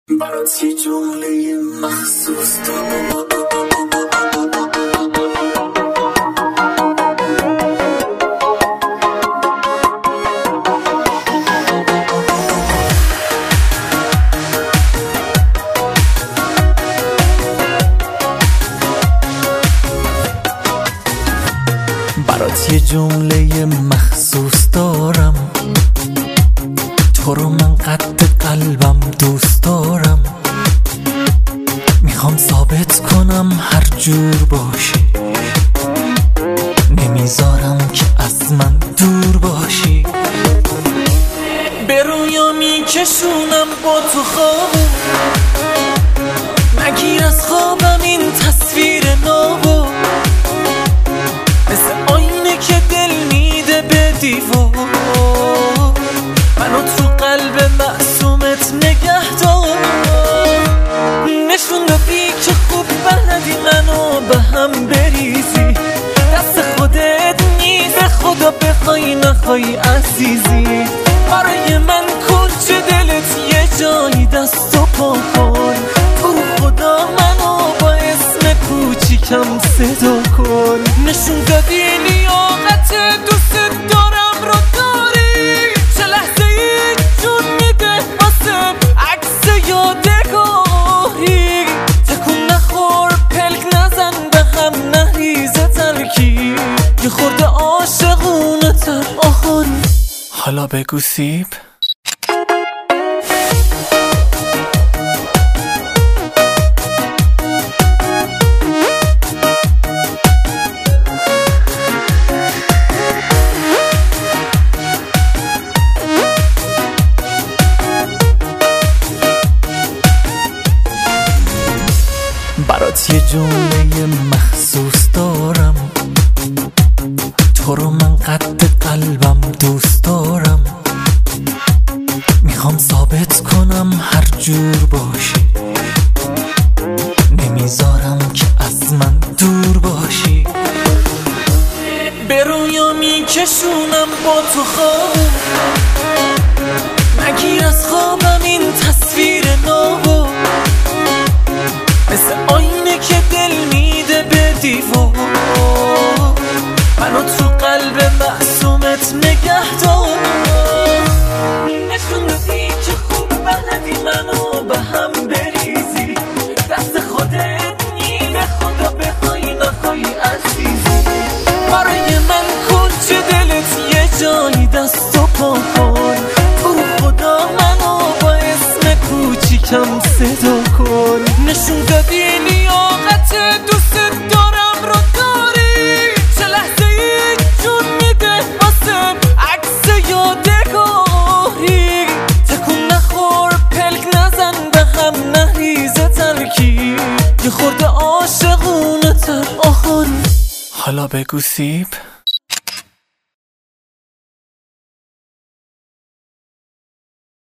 برات یه جمله مخصوص دارم. برات یه جمله مخصوص دارم، تو رو من قد قلبم دوست دارم. میخوام ثابت کنم هر جور باشی، نمیذارم که از من دور باشی. به رویا میکشونم با تو خوابو، نگیر از خوابم این تصویر نابو. مثل آینه که دل میده به دیوار، منو تو قلب معصومت نگه دار. نشون دادی که خوب بلدی منو به هم بریزی، دست خودت نیست به خدا بخوای نخوای عزیزی. برای من کلچه دلت یه جایی دست و پا کن، تو خدا منو با اسم کوچیکم صدا کن. نشون دادی لیاقت دوست دارم رو داری، چه لحظه ای جون میده واسم عکس یادگاری. تکون نخور پلک نزن به هم نریزه ترکی، یه خورده عاشقونه تر آخون. حالا بگو سیب برات یه جمله مخصوص دارم، تو رو من قد قلبم دوست دارم. میخوام ثابت کنم هر جور باشی، نمیذارم که از من دور باشی. به رویا میکشونم با تو خوابو، نگیر از خوابم این تصویر نابو. مثل آینه که دل میده به دیوار، منو تو قلب معصومت نگه دار. نشون دادی که خوب بلدی منو به هم بریزی، دست خودت نی به خدا بخوای نخوای عزیزی. برای من کلچه دلت یه جایی دست و پا کن، تو خدا منو با اسم کوچیکم صدا کن. نشون دادی لیاقت دوست دارم رو داری، چه لحظه ای جون میده واسم عکس یادگاری. تکون نخور پلک نزن به هم نریزه ترکی، یه خورده عاشقونه تر آخون. حالا بگو سیب